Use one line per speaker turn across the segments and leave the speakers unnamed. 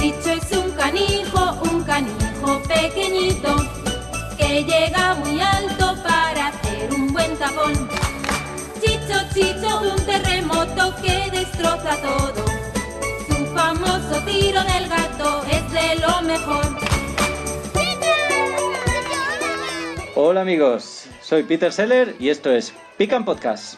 Chicho es un canijo pequeñito, que llega muy alto para hacer un buen tapón. Chicho, Chicho, un terremoto que destroza todo. Su famoso tiro del gato es de lo mejor.
Hola amigos, soy Peter Seller y esto es Pican Podcast.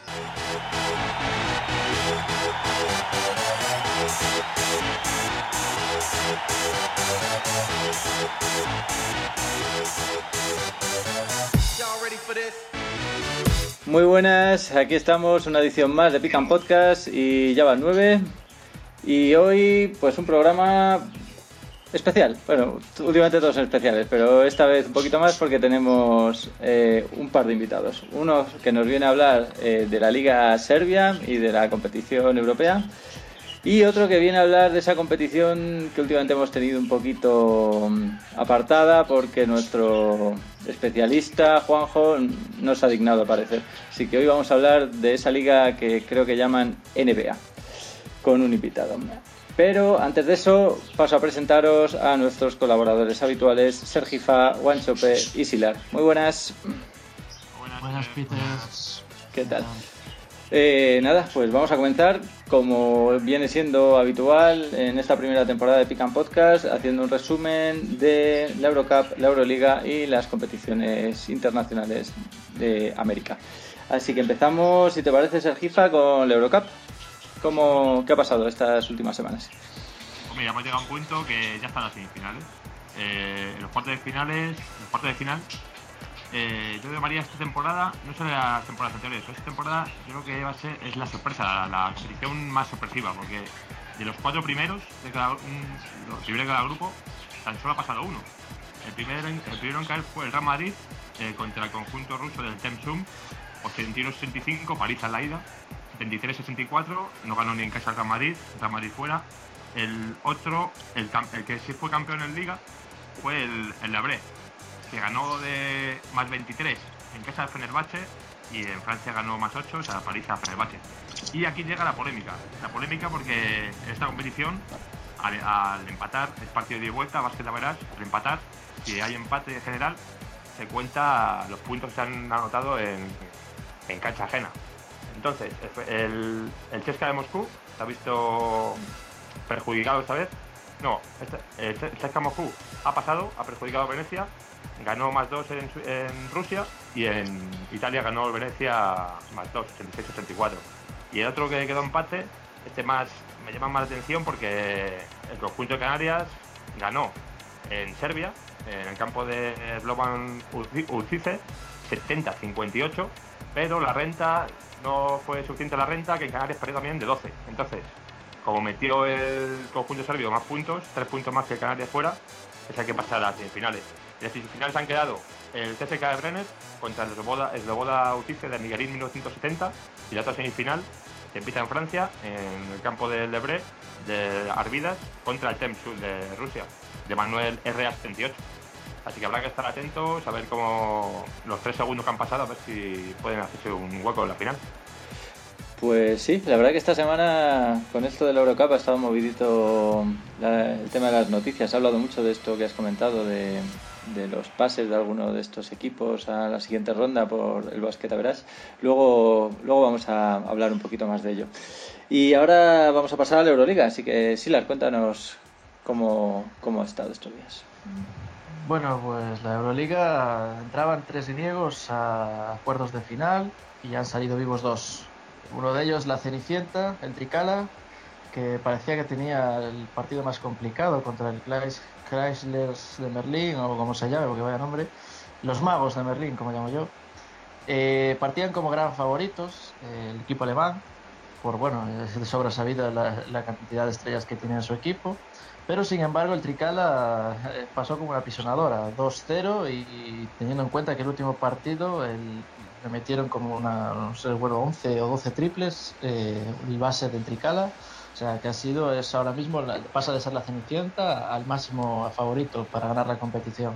Muy buenas, aquí estamos, una edición más de Pican Podcast y ya van 9. Y hoy pues un programa especial. Bueno, últimamente todos son especiales, pero esta vez un poquito más porque tenemos un par de invitados. Uno que nos viene a hablar de la Liga Serbia y de la competición europea. Y otro que viene a hablar de esa competición que últimamente hemos tenido un poquito apartada porque nuestro especialista, Juanjo, no se ha dignado a aparecer. Así que hoy vamos a hablar de esa liga que creo que llaman NBA, con un invitado. Pero antes de eso paso a presentaros a nuestros colaboradores habituales, Sergifa, Guanchope y Silar. Muy buenas.
Buenas, Peter.
¿Qué tal? Nada, pues vamos a comenzar, como viene siendo habitual en esta primera temporada de Pican Podcast, haciendo un resumen de la Eurocup, la Euroliga y las competiciones internacionales de América. Así que empezamos, si te parece, Sergifa, con la Eurocup. ¿Qué ha pasado estas últimas semanas?
Hombre, ya hemos llegado a un punto que ya están las semifinales. Los cuartos de final. Yo llamaría esta temporada, no son las temporadas anteriores, pero esta temporada yo creo que es la sorpresa, la competición más sorpresiva, porque de los 4 primeros de cada grupo, tan solo ha pasado uno. El primero en caer fue el Real Madrid contra el conjunto ruso del Temsum, 81-65, paliza en la ida. 23-64, no ganó ni en casa el Real Madrid fuera. El que sí fue campeón en Liga fue el Lebré, que ganó de más 23 en casa de Fenerbahce y en Francia ganó más 8, o sea, paliza a Fenerbahce. Y aquí llega la polémica porque en esta competición, al empatar, es partido de ida y vuelta, básquet a verás, al empatar, si hay empate general, se cuenta los puntos que se han anotado en cancha ajena. Entonces, el CSKA de Moscú se ha visto perjudicado esta vez. No, el CSKA Moscú ha perjudicado a Venecia, ganó más 2 en Rusia y en Italia ganó el Venecia más 2, 86-84. Y el otro que quedó empate, me llama más la atención porque el conjunto de Canarias ganó en Serbia, en el campo de Slovan Uzice, 70-58, pero la renta no fue suficiente, que en Canarias perdió también de 12. Entonces, como metió el conjunto serbio más puntos, 3 puntos más que Canarias fuera, es hay que pasar a las semifinales. Y las semifinales han quedado el CSKA de Brenner contra el Sloboda Utice de Miguelín 1970, y la otra semifinal se empieza en Francia, en el campo del Lebré de Arvidas, contra el Temsum de Rusia, de Manuel RA78. Así que habrá que estar atentos a ver cómo los 3 segundos que han pasado, a ver si pueden hacerse un hueco en la final.
Pues sí, la verdad que esta semana con esto de la Eurocup ha estado movidito el tema de las noticias. Se ha hablado mucho de esto que has comentado, de los pases de alguno de estos equipos a la siguiente ronda por el básquet a verás. Luego vamos a hablar un poquito más de ello. Y ahora vamos a pasar a la Euroliga, así que Silar, cuéntanos cómo ha estado estos días.
Bueno, pues la Euroliga entraban 3 griegos a cuartos de final y han salido vivos 2. Uno de ellos, la Cenicienta, el Trikala, que parecía que tenía el partido más complicado contra el Chrysler de Merlín, o como se llame, porque vaya nombre, los Magos de Merlín, como llamo yo. Partían como gran favoritos el equipo alemán, es de sobra sabido la cantidad de estrellas que tiene en su equipo. Pero sin embargo el Trikala pasó como una pisonadora, 2-0, y teniendo en cuenta que el último partido le metieron como 11 o 12 triples, el base del Trikala, o sea que es ahora mismo, pasa de ser la Cenicienta al máximo favorito para ganar la competición.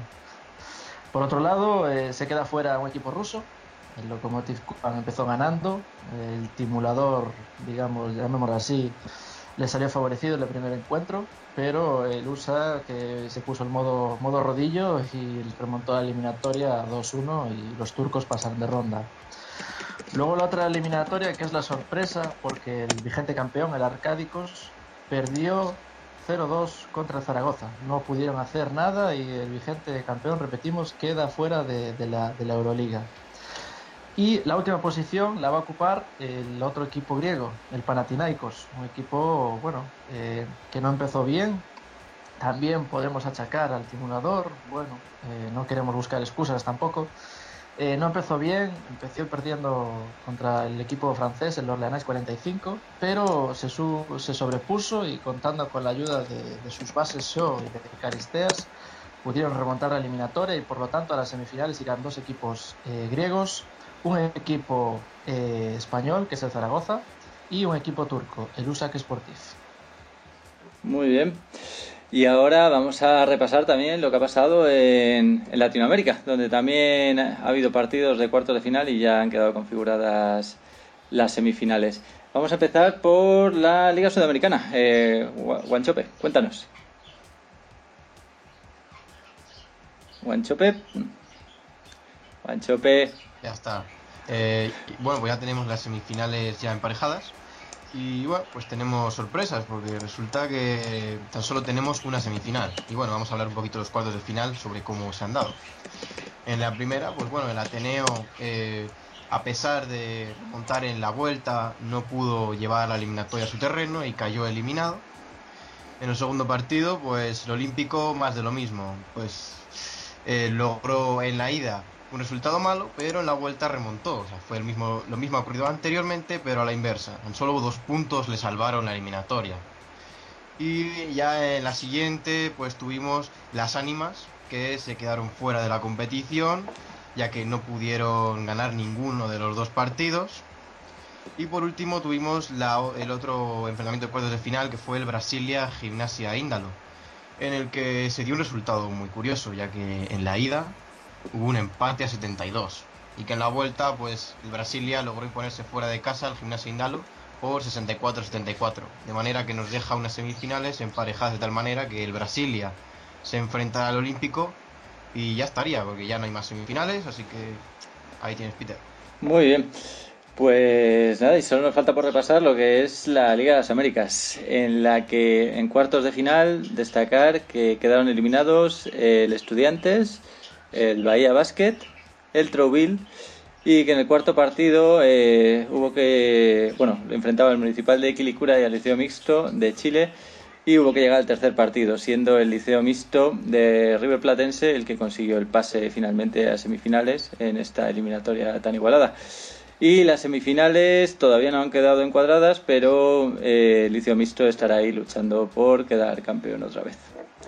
Por otro lado, se queda fuera un equipo ruso, el Lokomotiv Kuban empezó ganando, el timulador, digamos, llamémoslo así, le salió favorecido en el primer encuentro, pero el USA que se puso el modo rodillo y remontó la eliminatoria 2-1 y los turcos pasaron de ronda. Luego la otra eliminatoria, que es la sorpresa, porque el vigente campeón, el Arcádicos, perdió 0-2 contra Zaragoza. No pudieron hacer nada y el vigente campeón, repetimos, queda fuera de la Euroliga. Y la última posición la va a ocupar el otro equipo griego, el Panathinaikos, un equipo que no empezó bien. También podemos achacar al simulador, no queremos buscar excusas tampoco. No empezó bien, empezó perdiendo contra el equipo francés, el Orléans 45, pero se sobrepuso y contando con la ayuda de sus bases Shaw y de Caristeas, pudieron remontar la eliminatoria y por lo tanto a las semifinales irán dos equipos griegos, un equipo español, que es el Zaragoza, y un equipo turco, el Uşak Sportif.
Muy bien. Y ahora vamos a repasar también lo que ha pasado en Latinoamérica, donde también ha habido partidos de cuartos de final y ya han quedado configuradas las semifinales. Vamos a empezar por la Liga Sudamericana. Wanchope, cuéntanos. Wanchope.
Ya está. Pues ya tenemos las semifinales ya emparejadas. Y bueno, pues tenemos sorpresas porque resulta que tan solo tenemos una semifinal. Y bueno, vamos a hablar un poquito de los cuartos de final sobre cómo se han dado. En la primera, pues bueno, el Ateneo, a pesar de montar en la vuelta, no pudo llevar la eliminatoria a su terreno y cayó eliminado. En el segundo partido, pues el Olímpico más de lo mismo. Pues logró en la ida un resultado malo, pero en la vuelta remontó. O sea, fue lo mismo ocurrido anteriormente, pero a la inversa. En solo 2 puntos le salvaron la eliminatoria. Y ya en la siguiente, pues tuvimos las Ánimas, que se quedaron fuera de la competición, ya que no pudieron ganar ninguno de los 2 partidos. Y por último tuvimos el otro enfrentamiento de cuartos de final, que fue el Brasilia Gimnasia Índalo, en el que se dio un resultado muy curioso, ya que en la ida hubo un empate a 72 y que en la vuelta pues el Brasilia logró imponerse fuera de casa al Gimnasia Índalo por 64-74, de manera que nos deja unas semifinales emparejadas de tal manera que el Brasilia se enfrenta al Olímpico y ya estaría, porque ya no hay más semifinales, así que ahí tienes, Peter.
Muy bien. Pues nada, y solo nos falta por repasar lo que es la Liga de las Américas, en la que en cuartos de final destacar que quedaron eliminados el Estudiantes, el Bahía Basket, el Trouville, y que en el cuarto partido lo enfrentaba el Municipal de Quilicura y el Liceo Mixto de Chile, y hubo que llegar al tercer partido, siendo el Liceo Mixto de River Platense el que consiguió el pase finalmente a semifinales en esta eliminatoria tan igualada. Y las semifinales todavía no han quedado encuadradas, pero el Liceo Mixto estará ahí luchando por quedar campeón otra vez.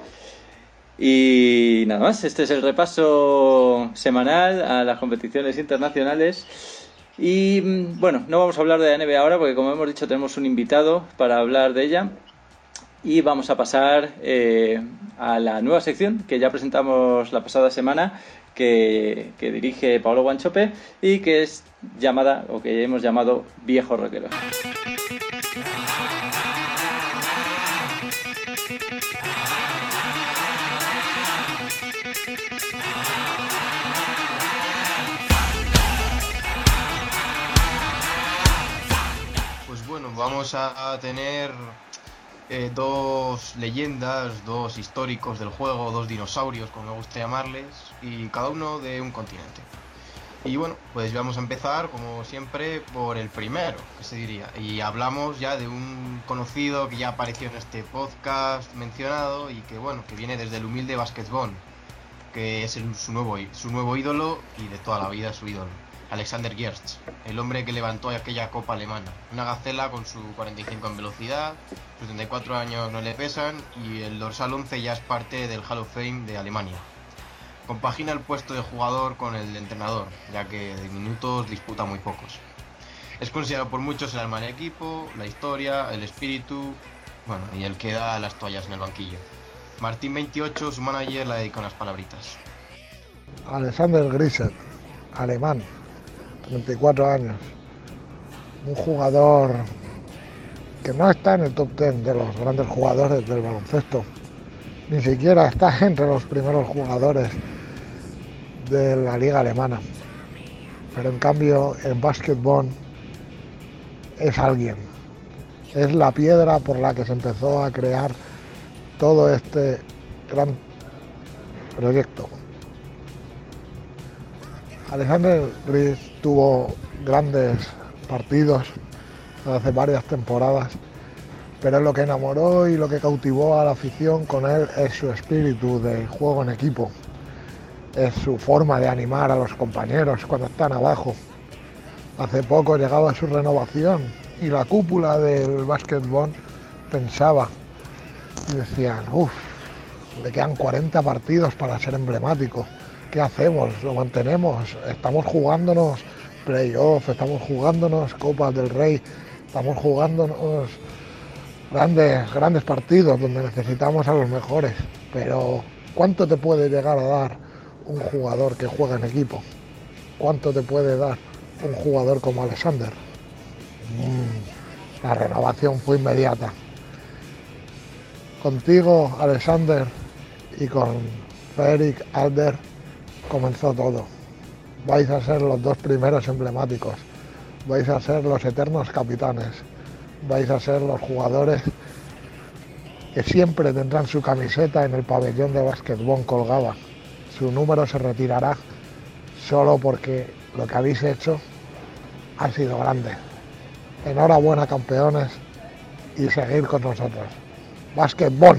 Y nada más, este es el repaso semanal a las competiciones internacionales. Y bueno, no vamos a hablar de la NBA ahora porque, como hemos dicho, tenemos un invitado para hablar de ella. Y vamos a pasar a la nueva sección que ya presentamos la pasada semana, que dirige Pablo Wanchope y que es llamada, o que hemos llamado, Viejo Rockero.
Pues bueno, vamos a tener 2 leyendas, 2 históricos del juego, 2 dinosaurios, como me gusta llamarles, y cada uno de un continente. Y bueno, pues vamos a empezar, como siempre, por el primero, que se diría. Y hablamos ya de un conocido que ya apareció en este podcast mencionado y que bueno, que viene desde el humilde básquetbol, que es su nuevo ídolo y de toda la vida su ídolo. Alexander Gertz, el hombre que levantó aquella copa alemana. Una gacela con su 45 en velocidad, sus 34 años no le pesan y el dorsal 11 ya es parte del Hall of Fame de Alemania. Compagina el puesto de jugador con el de entrenador, ya que de minutos disputa muy pocos. Es considerado por muchos el alma del equipo, la historia, el espíritu, y el que da las toallas en el banquillo. Martín 28, su manager, le dedica unas palabritas.
Alexander Grisser, alemán, 34 años. Un jugador que no está en el top 10 de los grandes jugadores del baloncesto, ni siquiera está entre los primeros jugadores de la liga alemana, pero en cambio en básquetbol es alguien, es la piedra por la que se empezó a crear todo este gran proyecto. Alexander Gries tuvo grandes partidos hace varias temporadas, pero lo que enamoró y lo que cautivó a la afición con él es su espíritu de juego en equipo, es su forma de animar a los compañeros cuando están abajo. Hace poco llegaba su renovación y la cúpula del básquetbol pensaba y decían, le quedan 40 partidos para ser emblemático. ¿Qué hacemos? ¿Lo mantenemos? Estamos jugándonos playoff, estamos jugándonos Copas del Rey, estamos jugándonos grandes partidos donde necesitamos a los mejores. Pero ¿cuánto te puede llegar a dar un jugador que juega en equipo? ¿Cuánto te puede dar un jugador como Alexander? La renovación fue inmediata. Contigo, Alexander, y con Fredrik Alder comenzó todo. Vais a ser los dos primeros emblemáticos, vais a ser los eternos capitanes, vais a ser los jugadores que siempre tendrán su camiseta en el pabellón de básquetbol colgada. Su número se retirará solo porque lo que habéis hecho ha sido grande. Enhorabuena, campeones, y seguir con nosotros. Básquetbol.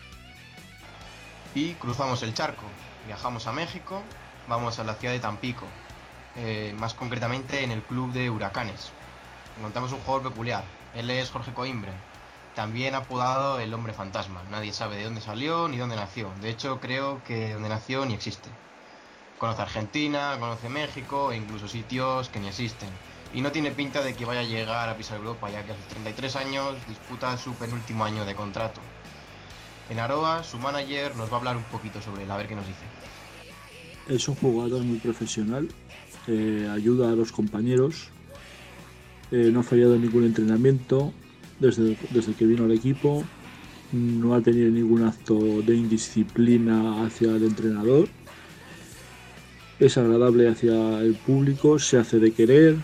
Y cruzamos el charco, viajamos a México, vamos a la ciudad de Tampico, más concretamente en el club de Huracanes. Encontramos un jugador peculiar, él es Jorge Coimbre, también apodado el Hombre Fantasma. Nadie sabe de dónde salió ni dónde nació, de hecho creo que donde nació ni existe. Conoce Argentina, conoce México e incluso sitios que ni existen. Y no tiene pinta de que vaya a llegar a pisar Europa, ya que a sus 33 años disputa su penúltimo año de contrato. En Aroa, su manager nos va a hablar un poquito sobre él, a ver qué nos dice.
Es un jugador muy profesional, ayuda a los compañeros, no ha fallado en ningún entrenamiento desde que vino al equipo, no ha tenido ningún acto de indisciplina hacia el entrenador, es agradable hacia el público, se hace de querer,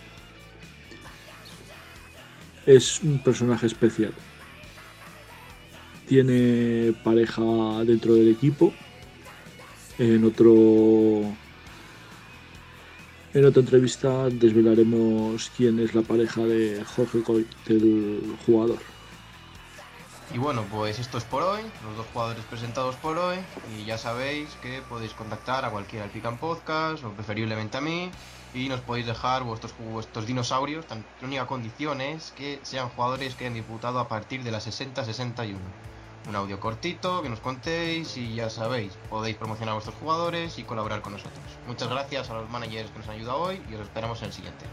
es un personaje especial. Tiene pareja dentro del equipo. En otra entrevista desvelaremos quién es la pareja de Jorge Coy, del jugador.
Y bueno, pues esto es por hoy, los dos jugadores presentados por hoy, y ya sabéis que podéis contactar a cualquiera del Pick and Podcast, o preferiblemente a mí, y nos podéis dejar vuestros dinosaurios. La única condición es que sean jugadores que hayan disputado a partir de la 60-61. Un audio cortito, que nos contéis, y ya sabéis, podéis promocionar a vuestros jugadores y colaborar con nosotros. Muchas gracias a los managers que nos han ayudado hoy y os esperamos en el siguiente.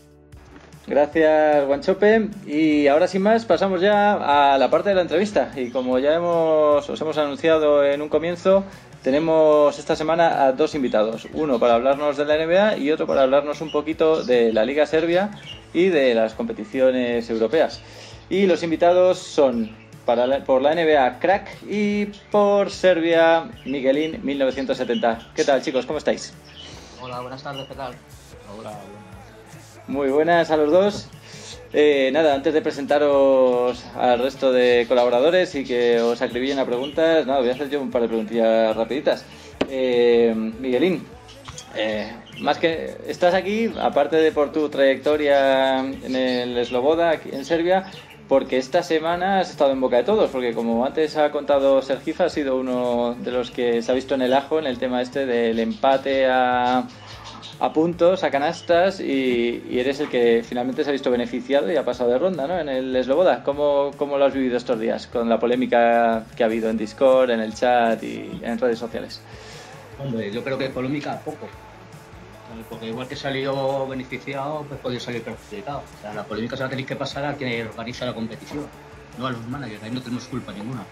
Gracias, Guanchope. Y ahora sin más pasamos ya a la parte de la entrevista. Y como ya os hemos anunciado en un comienzo, tenemos esta semana a dos invitados. Uno para hablarnos de la NBA y otro para hablarnos un poquito de la Liga Serbia y de las competiciones europeas. Y los invitados son por la NBA Crack y por Serbia Miguelín 1970. ¿Qué tal, chicos? ¿Cómo estáis?
Hola, buenas tardes, ¿qué tal? Hola.
Muy buenas a los dos. Nada, antes de presentaros al resto de colaboradores y que os acribillen a preguntas, voy a hacer yo un par de preguntillas rapiditas. Miguelín, más que estás aquí, aparte de por tu trayectoria en el Sloboda, aquí en Serbia, porque esta semana has estado en boca de todos, porque como antes ha contado Sergifa, has sido uno de los que se ha visto en el ajo en el tema este del empate a puntos, a canastas, y eres el que finalmente se ha visto beneficiado y ha pasado de ronda, ¿no? En el Sloboda. ¿Cómo lo has vivido estos días con la polémica que ha habido en Discord, en el chat y en redes sociales?
Hombre, yo creo que polémica poco, porque igual que salió beneficiado, pues podía salir perjudicado. O sea, la polémica se la tenéis que pasar a quien organiza la competición, no a los managers, ahí no tenemos culpa ninguna.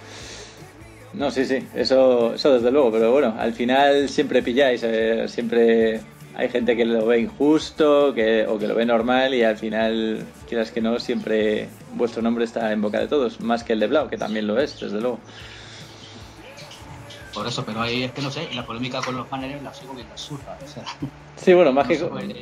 No, sí, eso desde luego, pero bueno, al final siempre pilláis, siempre hay gente que lo ve injusto o que lo ve normal y al final, quieras que no, siempre vuestro nombre está en boca de todos, más que el de Blau, que también lo es, desde luego.
Por eso, pero ahí es que no sé, la polémica con los managers la sigo viendo absurda. O sea,
sí, bueno, más
no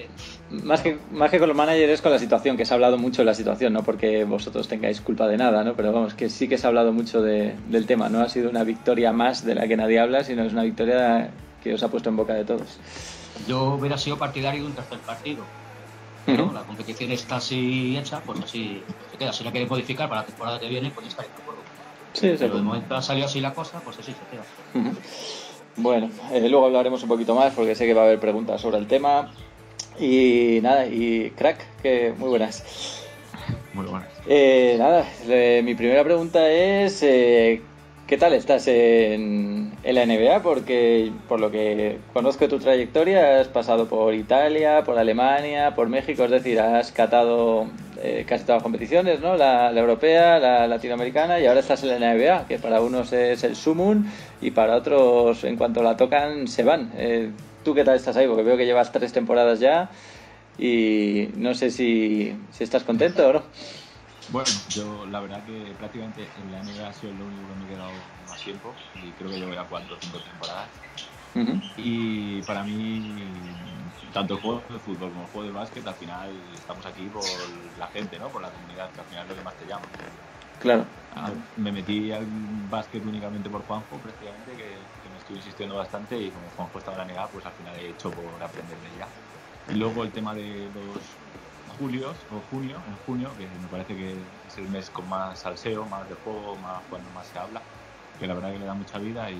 que con los managers es con la situación, que se ha hablado mucho de la situación, no porque vosotros tengáis culpa de nada, ¿no? Pero vamos, que sí que se ha hablado mucho del tema, no ha sido una victoria más de la que nadie habla, sino es una victoria que os ha puesto en boca de todos.
Yo hubiera sido partidario de un tercer partido. ¿No? La competición está así hecha, pues así se queda. Si la queréis modificar para la temporada que viene, pues estaréis de acuerdo.
Sí,
pero de momento ha salido así la cosa, pues así se queda.
Bueno, luego hablaremos un poquito más porque sé que va a haber preguntas sobre el tema. Y nada, y Crack, que muy buenas.
Muy buenas.
Nada, mi primera pregunta es ¿qué tal estás en la NBA? Porque por lo que conozco tu trayectoria has pasado por Italia, por Alemania, por México, es decir, has catado casi todas las competiciones, ¿no? La europea, la latinoamericana, y ahora estás en la NBA, que para unos es el sumum y para otros, en cuanto la tocan, se van. ¿Tú qué tal estás ahí? Porque veo que llevas 3 temporadas ya y no sé si estás contento o no.
Bueno, yo la verdad que prácticamente en la NBA ha sido lo único que me he quedado más tiempo y creo que llevo ya 4 o 5 temporadas. Y para mí, tanto el juego de fútbol como el juego de básquet, al final estamos aquí por la gente, ¿no? Por la comunidad, que al final es lo que más te llama.
Claro.
Me metí al básquet únicamente por Juanjo, prácticamente, que me estuvo insistiendo bastante, y como Juanjo estaba en la NBA, pues al final he hecho por aprender de ella. Y luego el tema de los junio, que me parece que es el mes con más salseo, más de juego, más cuando más se habla, que la verdad que le da mucha vida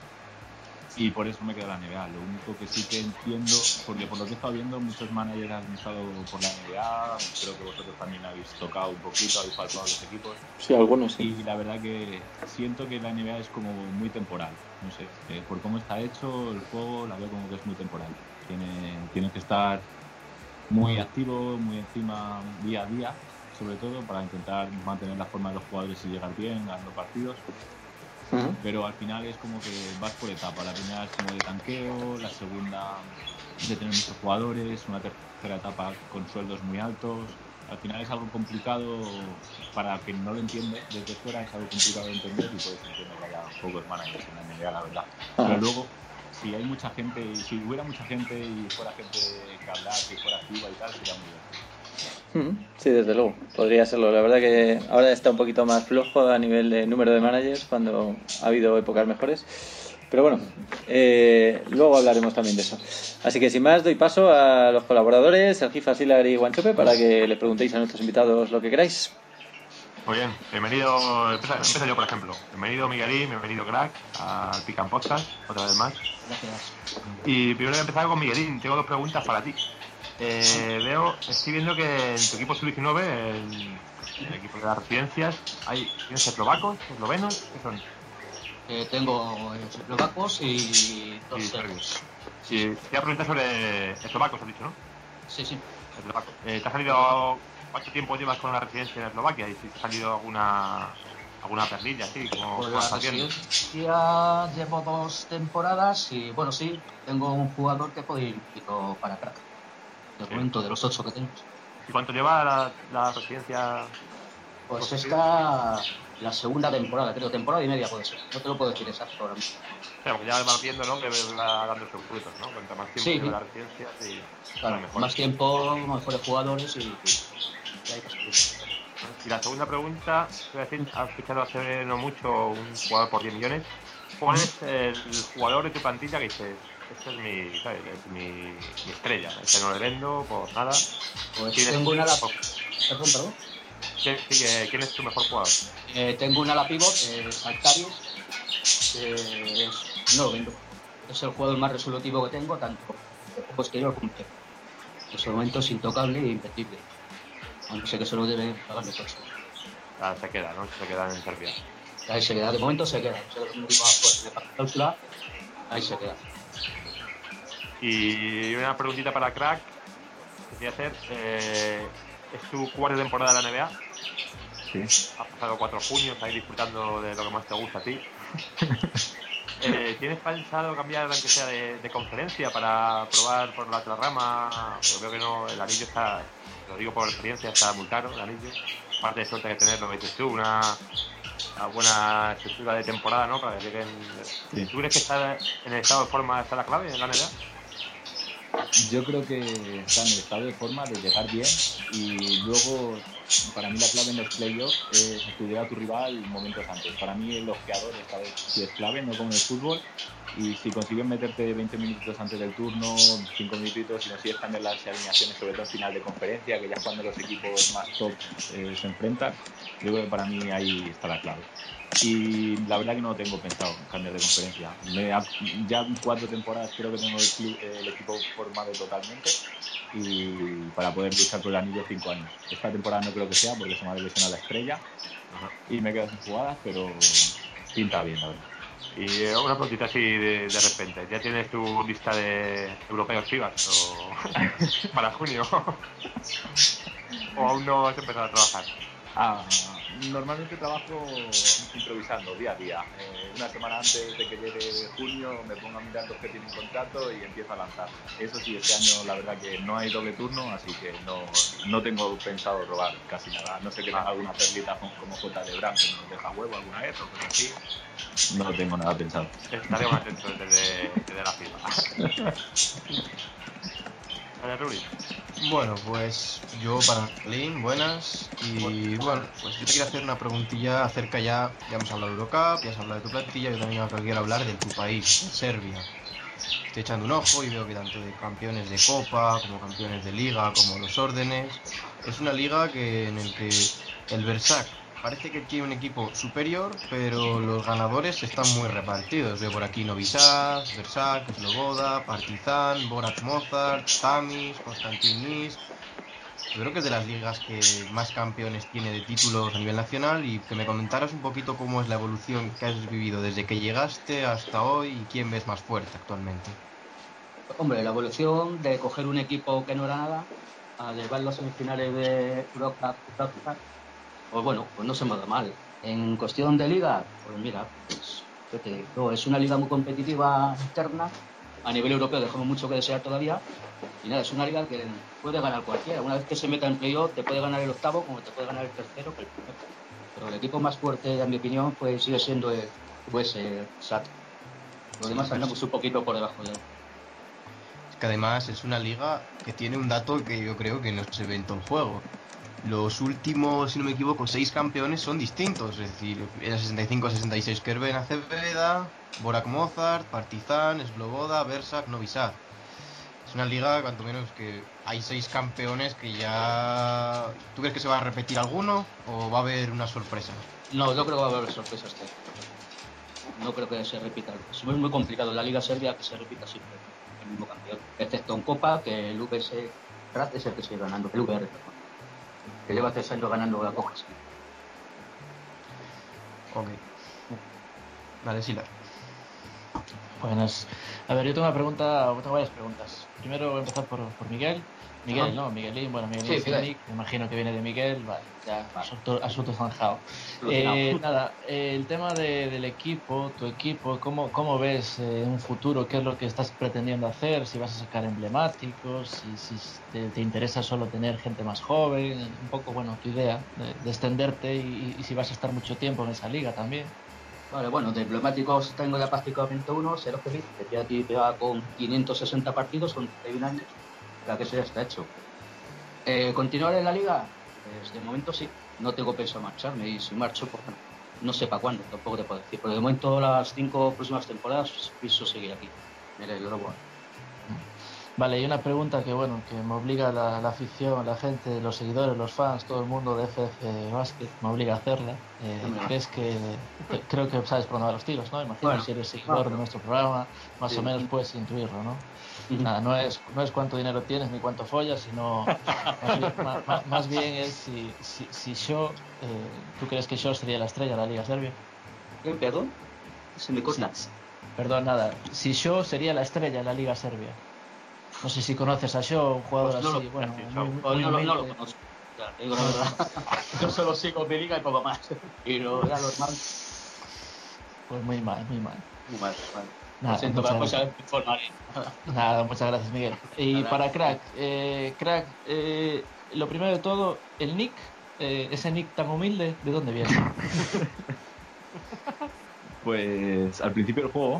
y por eso me quedo en la NBA. Lo único que sí que entiendo, porque por lo que he estado viendo, muchos managers han estado por la NBA, creo que vosotros también habéis tocado un poquito, habéis faltado a los equipos.
Sí, algunos sí.
Y la verdad que siento que la NBA es como muy temporal, no sé, por cómo está hecho el juego, la veo como que es muy temporal. Tiene que estar muy activo, muy encima día a día, sobre todo para intentar mantener la forma de los jugadores y llegar bien, ganando partidos. Pero al final es como que vas por etapas. La primera es como de tanqueo, la segunda de tener muchos jugadores, una tercera etapa con sueldos muy altos. Al final es algo complicado para quien no lo entiende desde fuera, es algo complicado de entender, y por eso entiendo que haya pocos managers en la NBA, la verdad. Pero luego, si hay mucha gente, si hubiera mucha gente y fuera gente que hablar, que fuera activa y tal, sería muy bien.
Sí, desde luego, podría serlo. La verdad que ahora está un poquito más flojo a nivel de número de managers, cuando ha habido épocas mejores. Pero bueno, luego hablaremos también de eso. Así que sin más, doy paso a los colaboradores, Sergi, Fasilar y Guanchope, para que le preguntéis a nuestros invitados lo que queráis.
Muy bien, bienvenido, empiezo yo por ejemplo. Bienvenido Miguelín, bienvenido Crack, al Pick & Podcast, otra vez más.
Gracias.
Y primero voy a empezar con Miguelín, tengo 2 preguntas para ti. Estoy viendo que en tu equipo sub-19, el equipo de las residencias, ¿tienes eslovacos, eslovenos? ¿Qué son?
Tengo eslovacos y 2 serbios.
Sí, te voy a preguntar sobre eslovacos, has dicho, ¿no?
Sí.
Eslovacos. ¿Te ha salido, cuánto tiempo llevas con la residencia en Eslovaquia? ¿Y si te ha salido alguna perlilla, así, como
Por la residencia llevo 2 temporadas y, bueno, sí, tengo un jugador que puede ir para atrás. De momento, de los 8 que tenemos.
¿Y cuánto lleva la residencia?
Pues esta la segunda temporada, creo, temporada y media puede ser. No te lo puedo decir exacto ahora mismo.
Pero que ya vas viendo, ¿no? Que va dando sus frutos, ¿no? Cuanto más tiempo lleva la residencia,
claro,
mejor.
Más tiempo, mejores jugadores y hay que subir.
Y la segunda pregunta, voy a decir, has fichado hace no mucho un jugador por 10 millones. ¿Cuál es el jugador de tu plantilla que dices, este es mi estrella, este no le vendo por nada?
Pues tengo una Perdón.
¿Quién es tu mejor jugador?
Tengo un ala pivot, Saltarius, no lo vendo. Es el jugador más resolutivo que tengo, tanto posterior como interior. En ese momento es intocable e invertible. Aunque sé que se lo debe pagar de todo.
Se queda, ¿no? Se queda en Serbia.
Ahí se queda, de momento se queda. No sé cómo de cláusula, ahí se queda.
Y una preguntita para Crack, que quería hacer. ¿Es tu 4ª temporada de la NBA?
Sí. Has
pasado 4 junios ahí disfrutando de lo que más te gusta a ti. ¿tienes pensado cambiar aunque sea de conferencia para probar por la otra rama? Yo creo que no, el anillo está, lo digo por experiencia, está muy caro el anillo. Aparte de suerte que tener, lo que dices tú, una buena estructura de temporada, ¿no? Para que lleguen.
Sí.
¿Tú crees que está en el estado de forma está la clave en la NBA?
Yo creo que está en el estado de forma de llegar bien y luego, para mí la clave en los playoffs es estudiar a tu rival momentos antes. Para mí el ojeador esta vez sí es clave, no como en el fútbol, y si consigues meterte 20 minutos antes del turno, 5 minutitos, y consigues cambiar las alineaciones, sobre todo en final de conferencia, que ya es cuando los equipos más top se enfrentan, yo creo que para mí ahí está la clave. Y la verdad que no tengo pensado cambiar de conferencia. Ya 4 temporadas creo que tengo el equipo formado totalmente, y para poder luchar por el anillo 5 años. Esta temporada no creo que sea porque se me ha lesionado la estrella y me quedo sin jugadas, pero pinta bien, la verdad.
Y una preguntita así de repente, ¿ya tienes tu lista de europeos FIBAs o para junio? ¿O aún no has empezado a trabajar?
Normalmente trabajo improvisando día a día. Una semana antes de que llegue junio me pongo a mirar los que tienen contrato y empiezo a lanzar. Eso sí, este año la verdad que no hay doble turno, así que no tengo pensado robar casi nada. No sé que tenga alguna perlita como J. Lebran que nos deja huevo alguna vez o cosas así. No tengo nada pensado.
Estaremos atentos desde la FIFA. Vale, Ruri.
Bueno, pues yo para Lin, buenas. Y bueno, pues yo te quiero hacer una preguntilla acerca ya hemos hablado de Eurocup, ya has hablado de tu plantilla, yo también quiero hablar de tu país, Serbia. Estoy echando un ojo y veo que tanto de campeones de Copa, como campeones de Liga, como los órdenes, es una liga en el que el Versak parece que tiene un equipo superior, pero los ganadores están muy repartidos. Veo por aquí Novi Sad, Versak, Sloboda, Partizan, Borac Mozart, Tamis, Konstantin Nis. Yo creo que es de las ligas que más campeones tiene de títulos a nivel nacional, y que me comentaras un poquito cómo es la evolución que has vivido desde que llegaste hasta hoy y quién ves más fuerte actualmente.
Hombre, la evolución de coger un equipo que no era nada a llevarlo a semifinales de Eurocup, pues bueno, pues no se me da mal. En cuestión de liga, pues mira, pues yo te digo, es una liga muy competitiva interna. A nivel europeo dejamos mucho que desear todavía. Y nada, es una liga que puede ganar cualquiera. Una vez que se meta en playoff, te puede ganar el octavo como te puede ganar el tercero que el primero. Pero el equipo más fuerte, en mi opinión, pues sigue siendo el SAT. Los demás andamos un poquito por debajo de él.
Es que además es una liga que tiene un dato que yo creo que no se ve en todo el juego. Los últimos, si no me equivoco, 6 campeones son distintos. Es decir, era 65-66 Kerben Aceveda, Borac Mozart, Partizan, Sloboda, Versak, Novi Sad. Es una liga, cuanto menos, que hay 6 campeones que ya... ¿Tú crees que se va a repetir alguno o va a haber una sorpresa?
No, yo creo que va a haber sorpresas. No creo que se repita. Es muy complicado en la Liga Serbia que se repita siempre el mismo campeón. Excepto en Copa, que el UVS Rat es el que sigue ganando, el VR, que lleva 3 años ganando la Copa.
Ok. Vale, Sila.
Buenas. A ver, yo tengo varias preguntas. Primero voy a empezar por Miguel. Miguel, ¿no? Miguelín, bueno, Miguelín, sí, me imagino que viene de Miguel, vale, ya, asunto zanjado. Nada, el tema del equipo, tu equipo, ¿cómo ves un futuro? ¿Qué es lo que estás pretendiendo hacer? Si vas a sacar emblemáticos, si te interesa solo tener gente más joven, un poco, bueno, tu idea de extenderte y si vas a estar mucho tiempo en esa liga también.
Vale, bueno, de emblemáticos tengo ya prácticamente uno, Sergio Feliz, que ya lleva con 560 partidos, con 31 años. Que eso ya está hecho. ¿Continuar en la liga? Pues de momento sí, no tengo pensado marcharme, y si marcho, pues bueno, no sé para cuándo, tampoco te puedo decir, pero de momento las 5 próximas temporadas pienso seguir aquí. Mira, yo lo voy.
Vale, y una pregunta que bueno, que me obliga la afición, la gente, los seguidores, los fans, todo el mundo de FF Basket me obliga a hacerla. Creo que sabes por dónde van los tiros, ¿no? Imagino, bueno, si eres seguidor de nuestro programa, más o menos puedes intuirlo, ¿no? Nada, no es cuánto dinero tienes ni cuánto follas, sino más bien es si Shaw, ¿tú crees que Shaw sería la estrella de la Liga Serbia?
¿Perdón? Se me corta.
Perdón, nada. Si Shaw sería la estrella de la Liga Serbia. No sé si conoces a Shaw, un jugador pues no así, bueno,
no lo conozco. Ya, digo la verdad. Yo solo sigo mi liga y poco más. Y ya los más.
Pues muy mal, muy mal.
Muy mal.
Nada,
Lo siento,
muchas
pues
gracias.
informaré.
Nada, muchas gracias, Miguel. Y
Nada.
para Crack, lo primero de todo, el nick, ese nick tan humilde, ¿de dónde viene?
Pues al principio del juego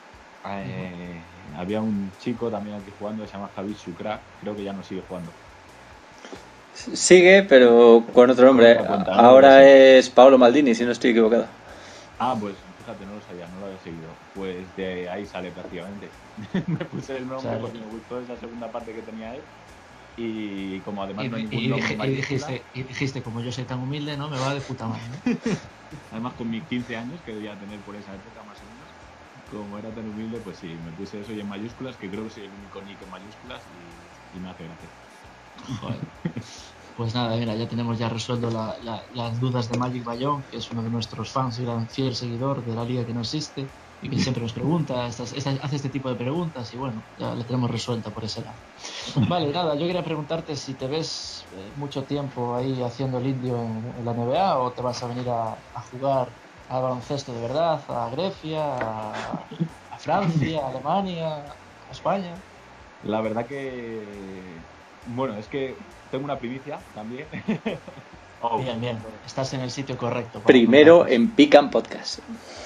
había un chico también aquí jugando que se llama Javi Sucrack, creo que ya no sigue jugando.
Sigue, pero con otro nombre.
Con otra cuenta, ¿no?
Ahora
Sí.
es Paolo Maldini, si no estoy equivocado.
Pues fíjate, no lo sabía, no lo había seguido. Pues de ahí sale prácticamente. Me puse el nombre
Sale.
porque me gustó esa segunda parte que tenía él. Y como además
Y,
no hay
y
ningún nombre en mayúscula,
dijiste, como yo soy tan humilde, ¿no? Me va de puta madre, ¿no?
además con mis 15 años que debía tener por esa época más o menos, como era tan humilde, pues sí, me puse eso y en mayúsculas, que creo que soy el único nick en mayúsculas y me hace gracia.
Joder. Pues nada, mira, ya tenemos resuelto las dudas de Magic Bayón, que es uno de nuestros fans y gran fiel seguidor de la liga que no existe y que siempre nos pregunta, hace este tipo de preguntas y bueno, ya le tenemos resuelta por ese lado. Vale, nada, yo quería preguntarte si te ves mucho tiempo ahí haciendo el indio en la NBA o te vas a venir a jugar al baloncesto de verdad, a Grecia, a Francia, a Alemania, a España.
La verdad que, bueno, es que tengo una primicia también.
Bien, estás en el sitio correcto.
Primero en Pican Podcast.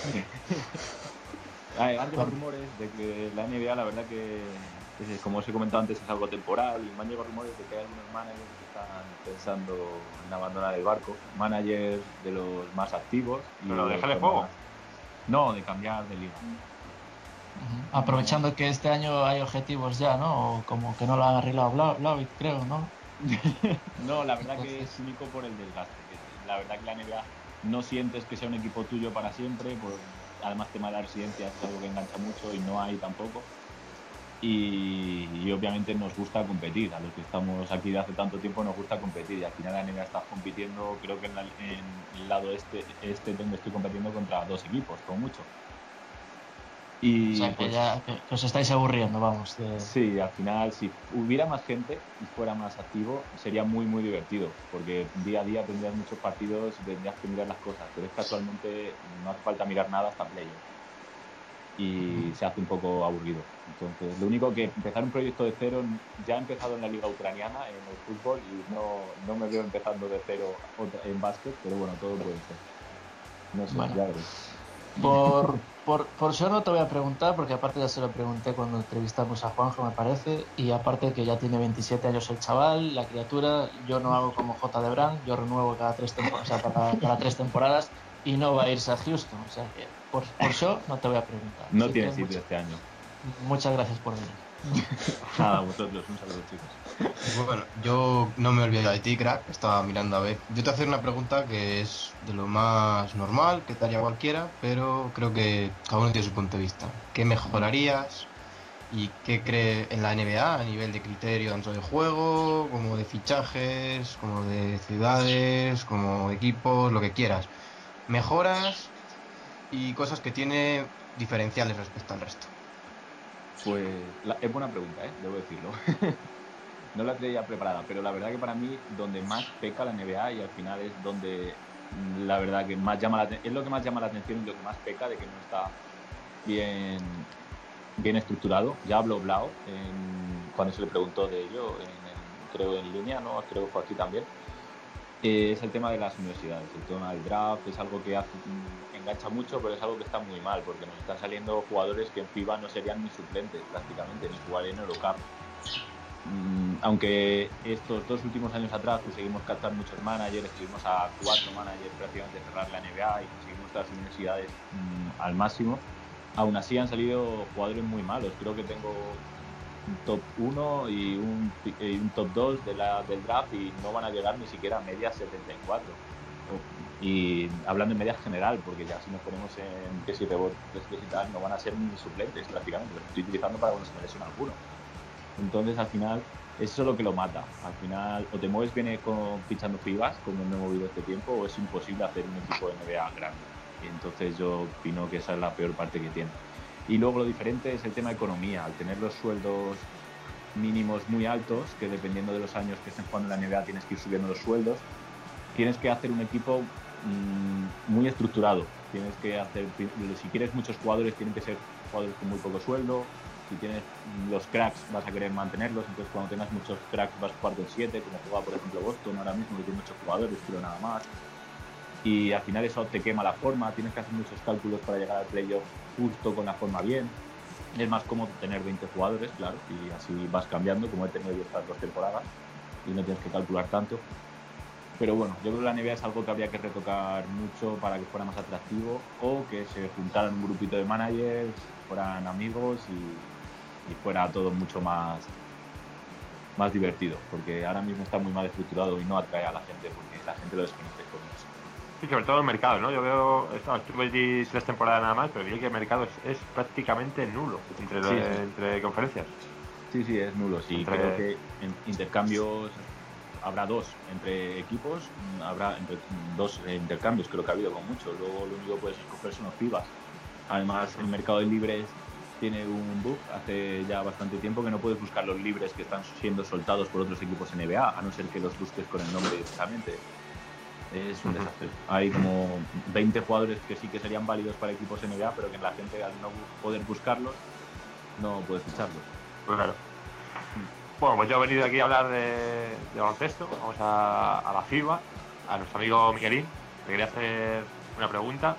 Han llegado rumores de que la NBA, la verdad que, como os he comentado antes, es algo temporal y me han llegado rumores de que hay algunos managers que están pensando en abandonar el barco, managers de los más activos.
¿Pero dejar el juego?
No, de cambiar de liga.
Aprovechando que este año hay objetivos ya, ¿no? O como que no lo han arreglado Blauvik, creo, ¿no?
No, la verdad que es único por el desgaste. La verdad que la NBA no sientes que sea un equipo tuyo para siempre, además tema de la residencia es algo que engancha mucho y no hay tampoco. Y obviamente nos gusta competir, a los que estamos aquí de hace tanto tiempo nos gusta competir y al final la NBA está compitiendo, creo que en el lado este donde estoy compitiendo contra 2 equipos, como mucho. Y
o sea, que ya que os estáis aburriendo, vamos.
Sí, al final, si hubiera más gente y fuera más activo, sería muy, muy divertido, porque día a día tendrías muchos partidos y tendrías que mirar las cosas, pero es que actualmente no hace falta mirar nada hasta playoff y se hace un poco aburrido. Entonces, lo único que empezar un proyecto de cero, ya he empezado en la liga ucraniana, en el fútbol, y no me veo empezando de cero en básquet, pero bueno, todo puede ser. No sé,
bueno,
ya veréis.
Por eso no te voy a preguntar, porque aparte ya se lo pregunté cuando entrevistamos a Juanjo, me parece, y aparte que ya tiene 27 años el chaval, la criatura, yo no hago como J. de Brand, yo renuevo cada 3 temporadas, o sea, para 3 temporadas, y no va a irse a Houston, o sea que por eso no te voy a preguntar.
No
Así
tiene
que
sitio este año.
Muchas gracias por venir.
Nada, a vosotros, un saludo, chicos.
Bueno, yo no me he olvidado de ti, Crack, estaba mirando a ver. Yo te voy a hacer una pregunta que es de lo más normal, que te haría cualquiera, pero creo que cada uno tiene su punto de vista. ¿Qué mejorarías y qué crees en la NBA a nivel de criterio tanto de juego, como de fichajes, como de ciudades, como de equipos, lo que quieras? Mejoras y cosas que tiene diferenciales respecto al resto.
Pues es buena pregunta, debo decirlo. No la tenía preparada, pero la verdad que para mí donde más peca la NBA y al final es donde la verdad que más llama es lo que más llama la atención y lo que más peca de que no está bien estructurado. Ya habló Blau cuando se le preguntó de ello, creo en línea, ¿no? Creo que fue aquí también. Es el tema de las universidades, el tema del draft, es algo que engancha mucho, pero es algo que está muy mal, porque nos están saliendo jugadores que en FIBA no serían ni suplentes prácticamente, ni jugarían en Eurocup. Aunque estos 2 últimos años atrás conseguimos captar muchos managers, estuvimos a 4 managers prácticamente de cerrar la NBA y conseguimos las universidades al máximo, aún así han salido jugadores muy malos. Creo que tengo un top 1 y un top 2 del draft y no van a llegar ni siquiera a media 74. Y hablando en media general, porque ya si nos ponemos en que si rebotes y tal, no van a ser ni suplentes prácticamente, los estoy utilizando para cuando se me lesiona alguno. Entonces al final eso es lo que lo mata. Al final o te mueves bien fichando FIBAs, como me he movido este tiempo, o es imposible hacer un equipo de NBA grande. Y entonces yo opino que esa es la peor parte que tiene. Y luego lo diferente es el tema de economía. Al tener los sueldos mínimos muy altos, que dependiendo de los años que estén jugando en la NBA tienes que ir subiendo los sueldos, tienes que hacer un equipo muy estructurado. Tienes que hacer, si quieres muchos jugadores, tienen que ser jugadores con muy poco sueldo. Si tienes los cracks, vas a querer mantenerlos. Entonces, cuando tengas muchos cracks, vas a jugar con 7, como juega, por ejemplo, Boston ahora mismo, que tiene 8 jugadores, pero nada más. Y al final eso te quema la forma. Tienes que hacer muchos cálculos para llegar al playoff justo con la forma bien. Es más cómodo tener 20 jugadores, claro, y así vas cambiando, como he tenido yo estas 2 temporadas, y no tienes que calcular tanto. Pero bueno, yo creo que la NBA es algo que habría que retocar mucho para que fuera más atractivo, o que se juntaran un grupito de managers, fueran amigos y fuera todo mucho más divertido, porque ahora mismo está muy mal estructurado y no atrae a la gente, porque la gente lo desconoce con eso.
Sí, sobre todo el mercado, ¿no? Yo veo, estuve allí 3 temporadas nada más, pero vi que el mercado es prácticamente nulo entre conferencias.
Sí, es nulo. Sí, creo que en intercambios habrá 2 entre equipos, habrá entre 2 intercambios, creo que ha habido con mucho. Luego lo único que puedes escoger son los FIBAs. Además, el mercado de libres tiene un bug hace ya bastante tiempo, que no puedes buscar los libres que están siendo soltados por otros equipos NBA, a no ser que los busques con el nombre directamente. Es un desastre. Hay como 20 jugadores que sí que serían válidos para equipos NBA, pero que la gente, al no poder buscarlos, no puede ficharlos.
Pues claro. Bueno, pues yo he venido aquí a hablar de baloncesto. Vamos a la FIBA, a nuestro amigo Miguelín. Le quería hacer una pregunta.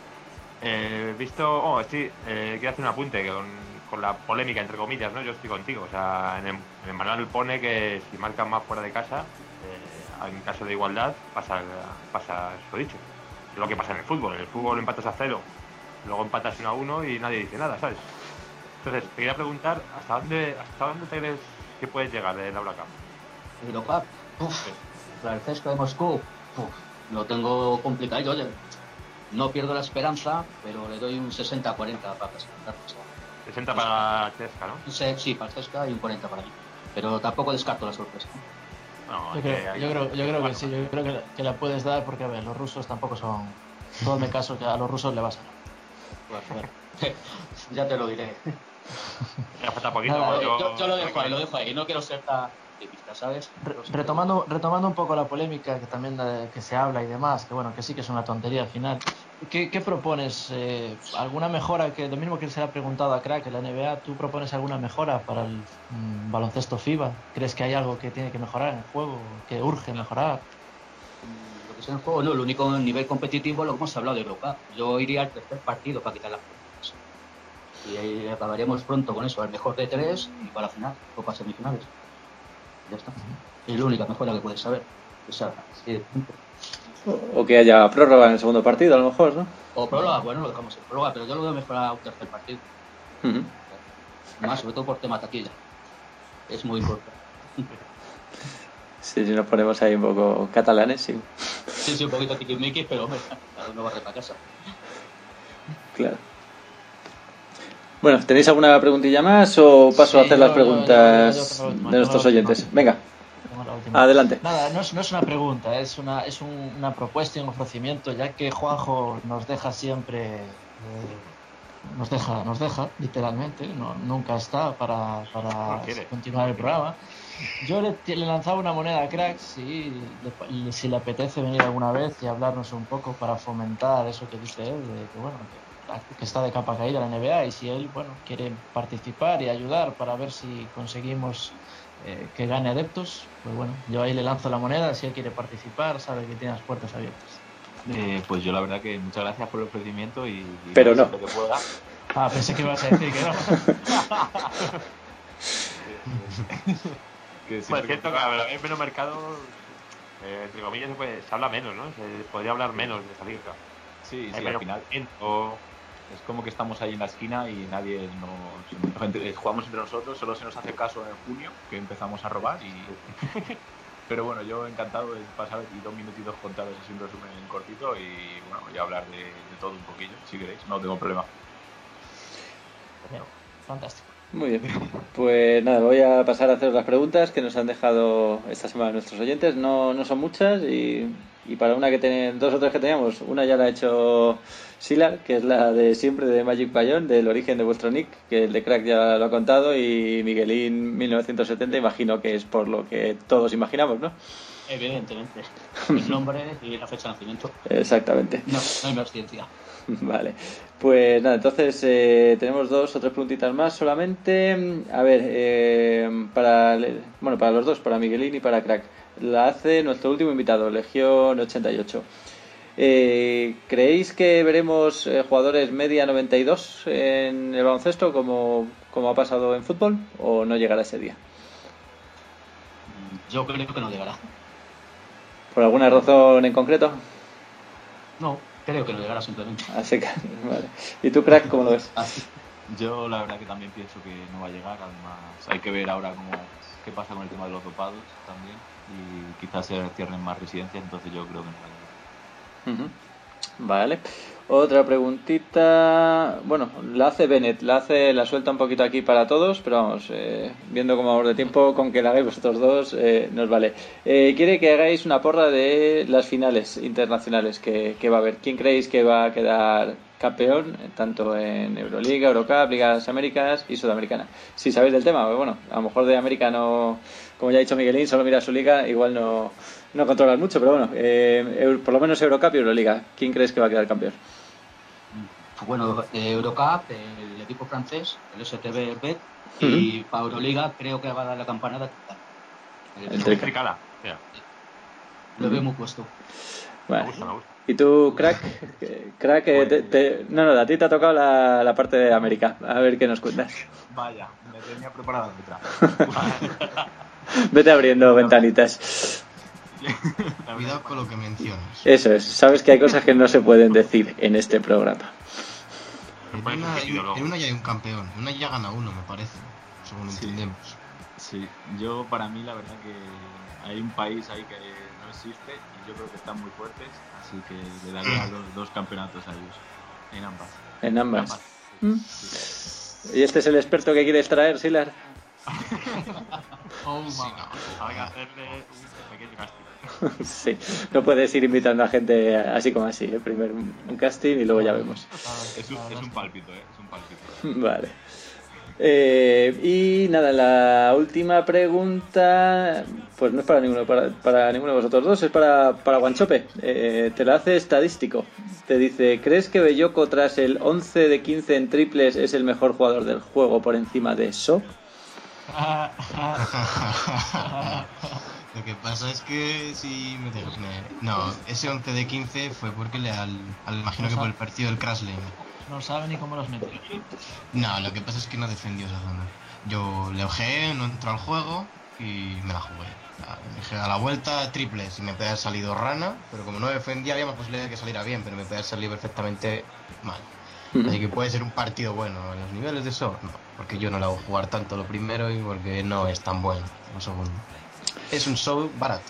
Quiero hacer un apunte con la polémica, entre comillas, ¿no? Yo estoy contigo. O sea, en el manual pone que si marcan más fuera de casa, en caso de igualdad, pasa eso dicho. Es lo que pasa en el fútbol. En el fútbol empatas a 0, luego empatas 1-1 y nadie dice nada, ¿sabes? Entonces, te quería preguntar, ¿hasta dónde te crees que puedes llegar de la Eurocup?
Eurocup, la CSKA de Moscú, lo tengo complicado. Yo no pierdo la esperanza, pero le doy un 60-40 para clasificar.
60 para CSKA, ¿no?
Sí, para CSKA y un 40 para mí. Pero tampoco descarto la sorpresa.
Yo creo que sí, yo creo que la puedes dar, porque a ver, los rusos tampoco son... Todo me caso que a los rusos le vas a dar.
Ya te lo diré.
Me falta poquito.
Nada, yo lo dejo ahí, no quiero ser tan optimista, ¿sabes?
Retomando un poco la polémica que también que se habla y demás, que bueno, que sí que es una tontería al final. ¿Qué propones? ¿Alguna mejora? Que lo mismo que se le ha preguntado a Crack en la NBA, ¿tú propones alguna mejora para el baloncesto FIBA? ¿Crees que hay algo que tiene que mejorar en el juego, que urge mejorar?
Lo que sea en el juego, no, el único nivel competitivo, lo que hemos hablado de Eurocup. Yo iría al tercer partido para quitar las puntas. Y ahí acabaríamos pronto con eso, al mejor de 3 y para la final, o para semifinales. Ya está. Es la única mejora que puedes saber.
O que haya prórroga en el segundo partido, a lo mejor, ¿no?
O prórroga, bueno, lo dejamos en prórroga, pero yo lo veo mejor a un tercer partido. Más, sobre todo por tema taquilla. Es muy importante.
Sí, si nos ponemos ahí un poco catalanes, sí.
Sí, un poquito tiquismiquis, pero hombre, cada uno barre para casa.
Claro. Bueno, ¿tenéis alguna preguntilla más o paso a hacer las preguntas de nuestros oyentes? Venga, adelante.
Nada, no es una pregunta, es una propuesta y un ofrecimiento, ya que Juanjo nos deja siempre, nos deja literalmente, nunca está para continuar el programa. Yo le lanzaba una moneda a Crack, si le apetece venir alguna vez y hablarnos un poco para fomentar eso que dice él, de que bueno, que está de capa caída la NBA, y si él quiere participar y ayudar para ver si conseguimos que gane adeptos, pues bueno, yo ahí le lanzo la moneda. Si él quiere participar, sabe que tiene las puertas abiertas.
Pues yo la verdad que muchas gracias por el ofrecimiento y
pero no.
Lo que pueda.
Pensé que ibas a decir que no.
Pues es cierto que hay menos mercado, entre comillas, se habla menos, ¿no? Se podría hablar menos de esa liga.
Sí, al final es como que estamos ahí en la esquina y nadie jugamos entre nosotros, solo se nos hace caso en junio, que empezamos a robar pero bueno, yo encantado de pasar aquí 2 minutitos contados, así un resumen cortito y bueno, voy a hablar de todo un poquillo, si queréis, no tengo problema.
Fantástico.
Muy bien, pues nada, voy a pasar a hacer las preguntas que nos han dejado esta semana nuestros oyentes. No son muchas y para una que 2 o 3 que teníamos, una ya la ha hecho Silar, que es la de siempre de Magic Payón, del origen de vuestro nick, que el de Crack ya lo ha contado, y Miguelín 1970, imagino que es por lo que todos imaginamos, ¿no?
Evidentemente, el nombre y la fecha de nacimiento.
Exactamente.
No hay más ciencia.
Vale, pues nada, entonces tenemos 2 o 3 preguntitas más solamente. A ver, para los dos, para Miguelín y para Crack. La hace nuestro último invitado, Legión 88. ¿Creéis que veremos jugadores media 92 en el baloncesto como ha pasado en fútbol o no llegará ese día?
Yo creo que no llegará.
¿Por alguna razón en concreto?
No, creo que no llegará simplemente.
Así que, vale. ¿Y tú, Crack, cómo lo ves?
Yo la verdad que también pienso que no va a llegar, además hay que ver ahora qué pasa con el tema de los dopados también y quizás se cierren más residencias, entonces yo creo que no va a llegar.
Vale. Otra preguntita. Bueno, la hace Bennett, la suelta un poquito aquí para todos, pero vamos, viendo cómo vamos de tiempo, con que la hagáis vosotros dos, nos vale. Quiere que hagáis una porra de las finales internacionales que va a haber. ¿Quién creéis que va a quedar campeón, tanto en Euroliga, Eurocup, Ligas Américas y Sudamericana? Si sabéis del tema, pues bueno, a lo mejor de América no, como ya ha dicho Miguelín, solo mira su liga, igual no controlas mucho, pero bueno, por lo menos Eurocup y Euroliga. ¿Quién crees que va a quedar campeón?
Bueno, Eurocup, el equipo francés, el STB Bet, y para Euroliga creo que va a dar la campanada.
El Tricala.
Lo veo muy puesto.
Vale. Me gusta. ¿Y tú, Crack? No, a ti te ha tocado la parte de América. A ver qué nos cuentas.
Vaya, me tenía preparada otra.
Vete abriendo ventanitas.
Cuidado con lo que mencionas.
Eso es, sabes que hay cosas que no se pueden decir en este programa.
En una ya hay un campeón, en una ya gana uno, me parece, según entendemos.
Sí, yo para mí la verdad que hay un país ahí que no existe y yo creo que están muy fuertes, así que le daría los 2 campeonatos a ellos, en ambas.
¿Y este es el experto que quieres traer, Silar?
Hay que hacerle un pequeño casting.
Sí, no puedes ir invitando a gente así como así, primero un casting y luego ya vemos.
Es un pálpito, es un pálpito.
Vale. Y nada, la última pregunta, pues no es para ninguno de vosotros dos, es para Guanchope. Te la hace estadístico. Te dice, ¿crees que Bellocco tras el 11 de 15 en triples es el mejor jugador del juego por encima de So?
Lo que pasa es que si no, ese 11 de 15 fue porque imagino que por el partido del Crash Lane.
No sabe ni cómo los metió.
No, lo que pasa es que no defendió esa zona. Yo le ojeé, no entró al juego y me la jugué. Dije a la vuelta triples y me puede haber salido rana, pero como no defendía había más posibilidad de que saliera bien, pero me puede haber salido perfectamente mal. Así que puede ser un partido bueno. En los niveles de eso, no, porque yo no le hago jugar tanto lo primero y porque no es tan bueno lo segundo. Es un show barato.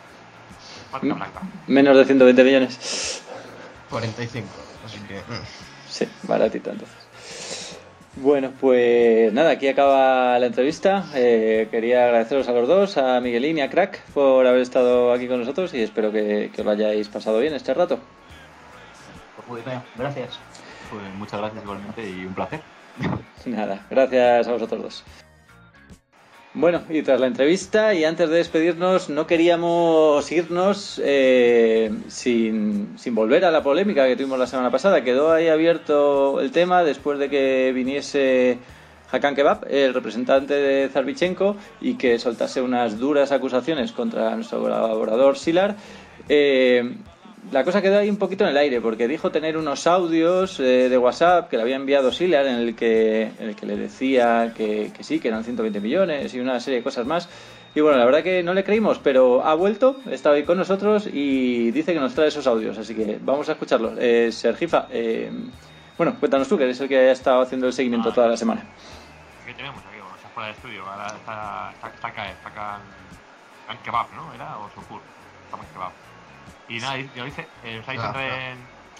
Menos de 120 millones.
45, así que...
Sí, baratito entonces. Bueno, pues nada, aquí acaba la entrevista. Quería agradeceros a los dos, a Miguelín y a Crack, por haber estado aquí con nosotros y espero que lo hayáis pasado bien este rato.
Pues muy bien, gracias.
Pues muchas gracias igualmente y un placer.
Nada, gracias a vosotros dos. Bueno, y tras la entrevista y antes de despedirnos, no queríamos irnos sin volver a la polémica que tuvimos la semana pasada. Quedó ahí abierto el tema después de que viniese Hakan Kebab, el representante de Zarbichenko, y que soltase unas duras acusaciones contra nuestro colaborador Silar. La cosa quedó ahí un poquito en el aire porque dijo tener unos audios de WhatsApp que le había enviado Silar en el que le decía que sí, que eran 120 millones y una serie de cosas más. Y bueno, la verdad que no le creímos, pero ha vuelto, está hoy con nosotros y dice que nos trae esos audios, así que vamos a escucharlos. Sergifa, bueno, cuéntanos tú, que eres el que ha estado haciendo el seguimiento toda la semana.
¿Qué tenemos aquí? Bueno, está fuera de estudio, ahora está Kebab, ¿no? ¿Era? ¿O Sofur? Hakan Kebab. Y nada, yo dice, os ha dicho en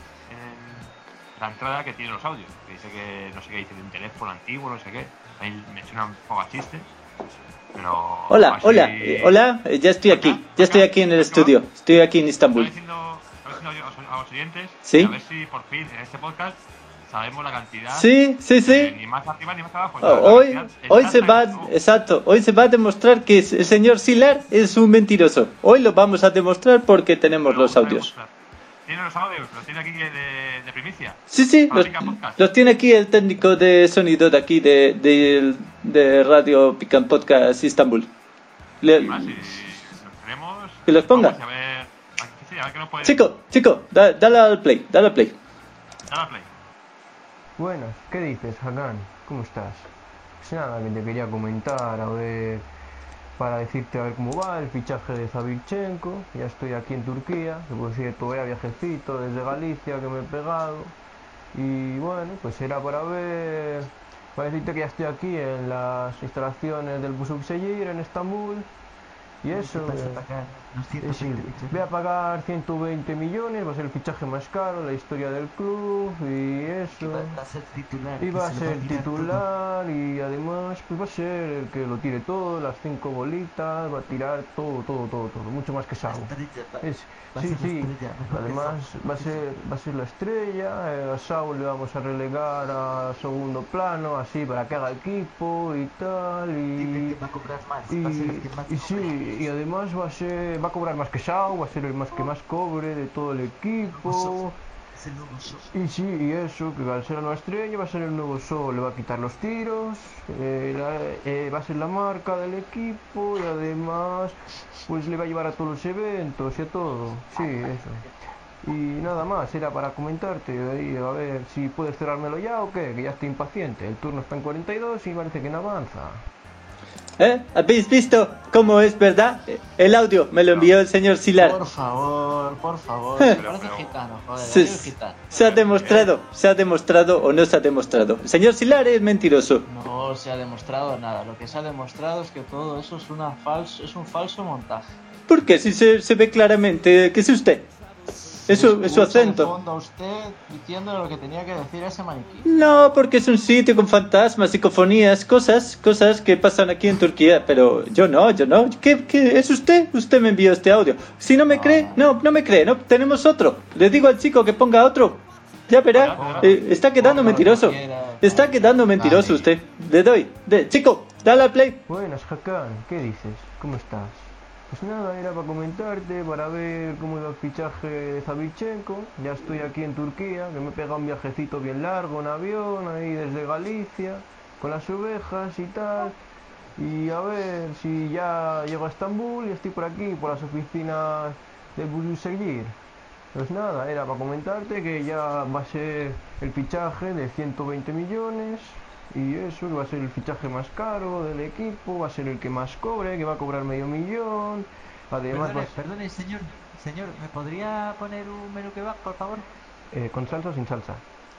la entrada que tiene los audios, que dice que no sé qué dice de un teléfono antiguo, no sé qué. Ahí me suena un poco a chiste, pero...
Hola, ya estoy aquí en el estudio, estoy aquí en Estambul.
Estaba diciendo a los oyentes,
¿sí?
A ver si por fin en este podcast sabemos la cantidad.
Sí.
Ni más arriba ni más abajo.
Hoy se va a demostrar que el señor Silar es un mentiroso. Hoy lo vamos a demostrar porque tenemos los audios.
Tiene los audios, los tiene aquí de primicia.
Sí,
Para Pica Podcast.
los tiene aquí el técnico de sonido de aquí, de Radio Pican Podcast Istanbul.
Si los tenemos...
Que los ponga.
Vamos a ver... Sí, a ver qué nos puede...
Chico, dale al play.
Dale a play.
Buenas, ¿qué dices, Hakan? ¿Cómo estás? Pues nada, que te quería comentar, a ver, para decirte a ver cómo va el fichaje de Zavirchenko. Ya estoy aquí en Turquía, que por cierto voy a viajecito desde Galicia que me he pegado. Y bueno, pues era para ver, para decirte que ya estoy aquí en las instalaciones del Başakşehir en Estambul. Y eso, voy a pagar 120 millones, va a ser el fichaje más caro, la historia del club y eso. Y va a ser titular y además pues va a ser el que lo tire todo, las 5 bolitas, va a tirar todo, mucho más que Sau. Sí, además va a ser la estrella, a Sau le vamos a relegar a segundo plano, así para que haga equipo y tal, y además va a cobrar más que Sau, va a ser el más que más cobre de todo el equipo. Y sí, y eso, que al ser la nueva estrella va a ser el nuevo Sol, le va a quitar los tiros, va a ser la marca del equipo y además pues le va a llevar a todos los eventos y a todo, sí, eso. Y nada más, era para comentarte, ahí, a ver si puedes cerrármelo ya o qué, que ya estoy impaciente, el turno está en 42 y parece que no avanza.
¿Habéis visto cómo es verdad? El audio me lo envió el señor Silar.
Por favor, me parece gitano, joder, gitano.
¿Se ha demostrado o no se ha demostrado? El señor Silar es mentiroso.
No se ha demostrado nada, lo que se ha demostrado es que todo eso es un falso montaje.
¿Por qué? Si se ve claramente que es usted. Es su acento.
De fondo a usted diciendo lo que tenía que decir ese maniquí.
No, porque es un sitio con fantasmas, psicofonías, cosas que pasan aquí en Turquía. Pero yo no. ¿Qué es usted? Usted me envió este audio. Si no me cree, no me cree. No, tenemos otro. Le digo al chico que ponga otro. Ya verá. Está quedando mentiroso. Está quedando mentiroso usted. Le doy. Chico, dale al play.
Buenas, Hakan. ¿Qué dices? ¿Cómo estás? Pues nada, era para comentarte, para ver cómo iba el fichaje de Zavirchenko. Ya estoy aquí en Turquía, que me he pegado un viajecito bien largo en avión, ahí desde Galicia, con las ovejas y tal. Y a ver si ya llego a Estambul y estoy por aquí, por las oficinas del Başakşehir. Pues nada, era para comentarte que ya va a ser el fichaje de 120 millones. Y eso, que va a ser el fichaje más caro del equipo, va a ser el que más cobre, que va a cobrar $500,000. Además,
perdone, señor, ¿me podría poner un menú kebab, por favor?
¿Con salsa o sin salsa?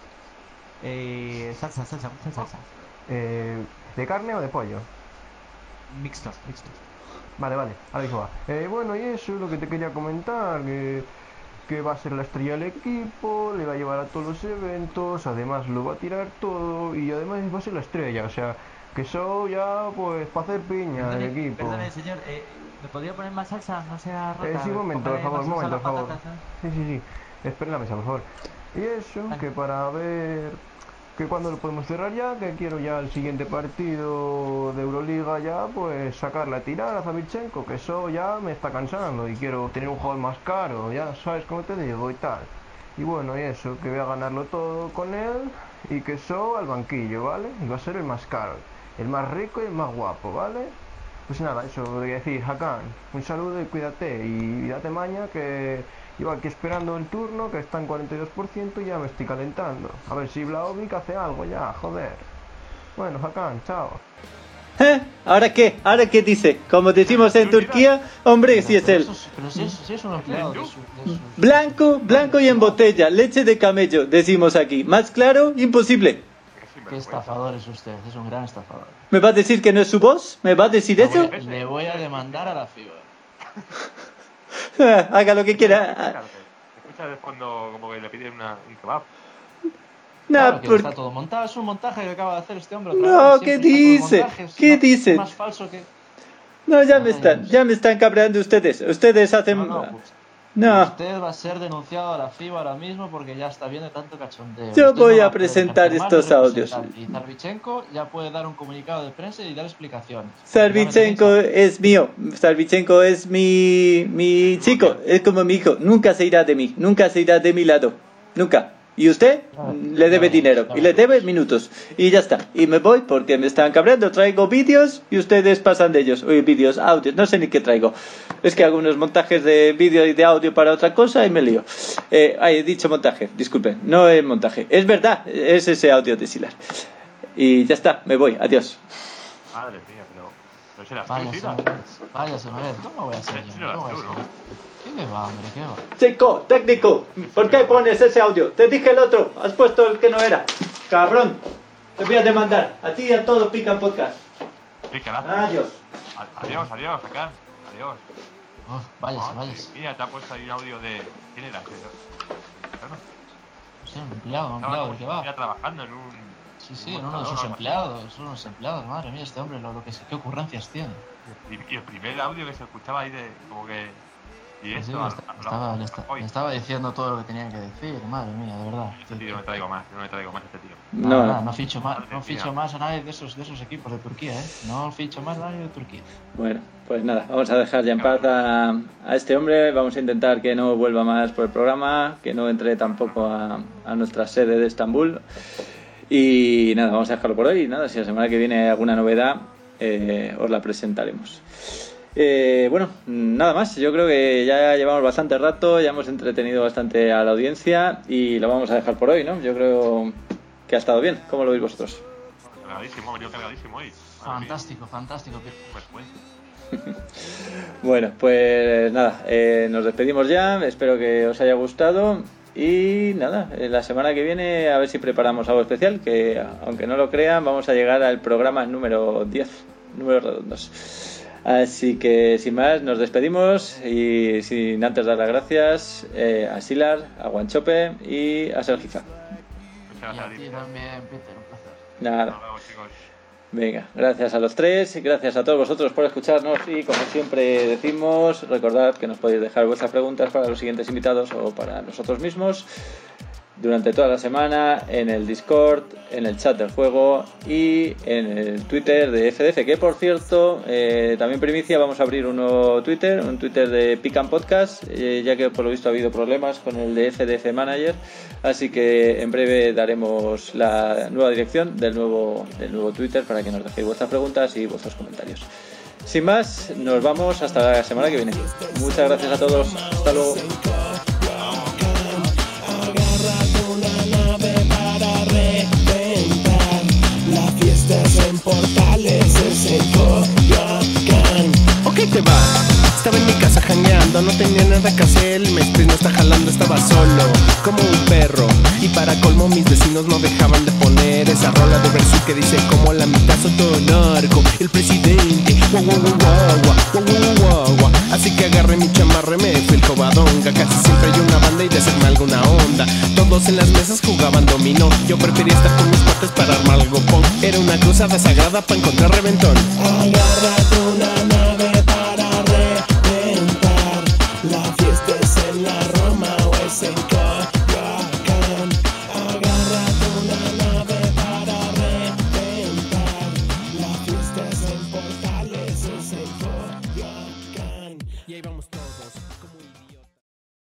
Salsa, mucha salsa.
¿De carne o de pollo?
Mixtos.
Vale, ahora mismo va. Bueno, y eso es lo que te quería comentar, que va a ser la estrella del equipo, le va a llevar a todos los eventos, además lo va a tirar todo y además va a ser la estrella, o sea, que eso ya pues para hacer piña del equipo.
Perdone, señor, ¿me podría poner más salsa? No sea rota.
Sí, un momento, por favor. Sí. Espera la mesa, por favor. Y eso, que para ver que cuando lo podemos cerrar ya, que quiero ya el siguiente partido de Euroliga ya, pues sacarla a tirar a Zavirchenko, que eso ya me está cansando y quiero tener un jugador más caro, ya sabes cómo te digo y tal. Y bueno, y eso, que voy a ganarlo todo con él y que eso al banquillo, ¿vale? Y va a ser el más caro, el más rico y el más guapo, ¿vale? Pues nada, eso voy a decir, Hakan, un saludo y cuídate y date maña que iba aquí esperando el turno, que está en 42% y ya me estoy calentando. A ver si Vlahovic hace algo ya, joder. Bueno, Hakan, chao.
¿Ahora qué? ¿Ahora qué dice? Como decimos en Turquía, hombre, si es él.
Pero si es un empleado de su...
Blanco y en botella, leche de camello, decimos aquí. Más claro, imposible.
Qué estafador es usted, es un gran estafador.
¿Me va a decir que no es su voz? ¿Me va a decir eso?
Le voy a demandar a la FIBA.
Haga lo que quiera.
Escucha de fondo como que le piden un kebab.
Claro, que está todo montado, es un montaje que acaba de hacer este hombre.
No, ¿qué dice? ¿Qué dice?
Es más falso que...
No, ya me están cabreando ustedes. Ustedes hacen...
No, pues,
No.
Usted va a ser denunciado a la FIBA ahora mismo porque ya está bien de tanto cachondeo.
Yo
Usted
voy
no va
a
poder
presentar
ejercer más
estos
de
audios.
representante. Y Zarvichenko ya puede dar un comunicado de prensa y dar explicaciones.
Sarvichenko es mío. Sarvichenko es mi chico. Es como mi hijo. Nunca se irá de mí. Nunca se irá de mi lado. Nunca. Y usted le debe dinero. Y le debe minutos. Y ya está. Y me voy porque me están cabreando. Traigo vídeos y ustedes pasan de ellos. Oye, vídeos, audios. No sé ni qué traigo. Es que hago unos montajes de vídeo y de audio para otra cosa y me lío. He dicho montaje. Disculpen. No es montaje. Es verdad. Es ese audio de Silar. Y ya está. Me voy. Adiós.
Madre mía, pero serás tú,
Váyase,
Silas.
váyase, ¿cómo voy a ser yo?
Serás
¿Cómo voy a
tú,
ser
¿no?
yo? ¿Qué me va, hombre? ¿Qué va?
Chico, técnico, ¿por qué pones ese audio? Te dije el otro, has puesto el que no era. Cabrón, te voy a demandar. A ti y a todos Pican Podcast.
Sí, carajo.
Adiós.
Adiós, acá. Adiós.
Váyase.
Mira, te ha puesto ahí un audio de... ¿Quién era? Bueno,
No sé, un empleado, ¿de qué va?
Estaba trabajando en un...
Sí, en uno de sus empleados. Son unos empleados, madre mía, este hombre, qué ocurrencias tiene.
Y el primer audio que se escuchaba ahí de... como que... Y
Sí,
esto...
le estaba diciendo todo lo que tenían que decir, madre mía, de verdad.
Este tío no me traigo más este tío.
No ficho más a nadie de esos equipos de Turquía, No ficho más a nadie de Turquía.
Bueno, pues nada, vamos a dejar ya en paz a este hombre. Vamos a intentar que no vuelva más por el programa, que no entre tampoco a nuestra sede de Estambul. Y nada, vamos a dejarlo por hoy. Y nada, si la semana que viene hay alguna novedad, os la presentaremos. Bueno, nada más. Yo creo que ya llevamos bastante rato, ya hemos entretenido bastante a la audiencia y lo vamos a dejar por hoy, ¿no? Yo creo que ha estado bien. ¿Cómo lo veis vosotros?
Cargadísimo, ha venido cargadísimo hoy.
Fantástico.
Bueno, pues nada, nos despedimos ya. Espero que os haya gustado. Y nada, la semana que viene a ver si preparamos algo especial, que aunque no lo crean, vamos a llegar al programa número 10, números redondos. Así que sin más, nos despedimos y sin antes dar las gracias a Silar, a Guanchope y a Sergifa.
Y a ti también, Peter, un placer.
Nada. Venga, gracias a los tres y gracias a todos vosotros por escucharnos y como siempre decimos, recordad que nos podéis dejar vuestras preguntas para los siguientes invitados o para nosotros mismos durante toda la semana en el Discord, en el chat del juego y en el Twitter de FDF, que por cierto, también primicia, vamos a abrir un Twitter de Pican Podcast, ya que por lo visto ha habido problemas con el de FDF Manager, así que en breve daremos la nueva dirección del nuevo Twitter para que nos dejéis vuestras preguntas y vuestros comentarios. Sin más, nos vamos hasta la semana que viene. Muchas gracias a todos, hasta luego.
En Portales es el Coyoacán. Ok, te va. Estaba en mi casa jangueando, no tenía nada que hacer. El Mestres no está jalando, estaba solo, como un perro. Y para colmo mis vecinos no dejaban de poner esa rola de Versus que dice como la mitad soy todo narco, el presidente, guau guau guau guau guau guau guau. Así que agarré mi chamarra y me fui el Covadonga. Casi siempre hay una banda y de hacerme alguna onda. Todos en las mesas jugaban dominó. Yo prefería estar con mis cuates para armar algo punk. Era una cruzada sagrada para encontrar reventón. Agárrate una nave para reventar. La fiesta es en la Roma o es en Coyoacán. Agárrate una nave para reventar. La fiesta es en